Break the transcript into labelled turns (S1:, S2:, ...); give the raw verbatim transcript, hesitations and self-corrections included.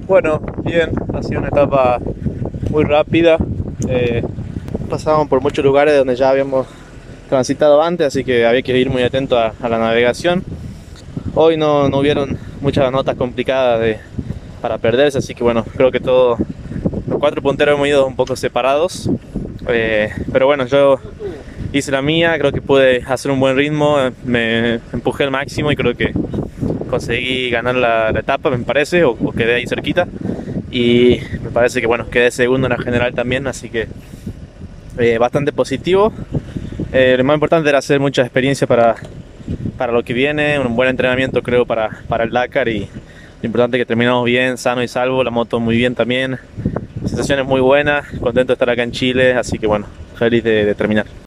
S1: Bueno, bien, ha sido una etapa muy rápida. Eh, Pasamos por muchos lugares donde ya habíamos transitado antes, así que había que ir muy atento a, a la navegación. Hoy no, no hubieron muchas notas complicadas de, para perderse, así que bueno, creo que todos los cuatro punteros hemos ido un poco separados. Eh, pero bueno, yo hice la mía, creo que pude hacer un buen ritmo, me empujé al máximo y creo que conseguí ganar la, la etapa, me parece, o, o quedé ahí cerquita. Y me parece que bueno, quedé segundo en la general también, así que eh, bastante positivo. Eh, lo más importante era hacer mucha experiencia para, para lo que viene, un buen entrenamiento creo para, para el Dakar, y lo importante es que terminamos bien, sano y salvo, la moto muy bien también, sensaciones muy buenas, contento de estar acá en Chile, así que bueno, feliz de, de terminar.